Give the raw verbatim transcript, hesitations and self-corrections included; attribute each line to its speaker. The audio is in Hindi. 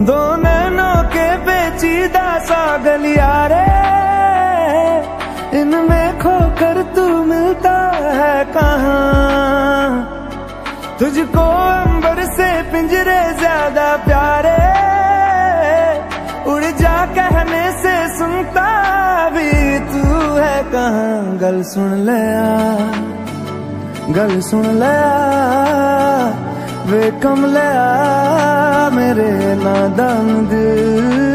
Speaker 1: दो नैनों के पेचीदा सा गलियारे, इनमें खोकर तू मिलता है कहाँ। तुझको अंबर से पिंजरे ज्यादा प्यारे, उड़ जा कहने से सुनता भी तू है कहाँ। गल सुन ले आ, गल सुन ले आ वे कमले आ, मेरे नादान दिल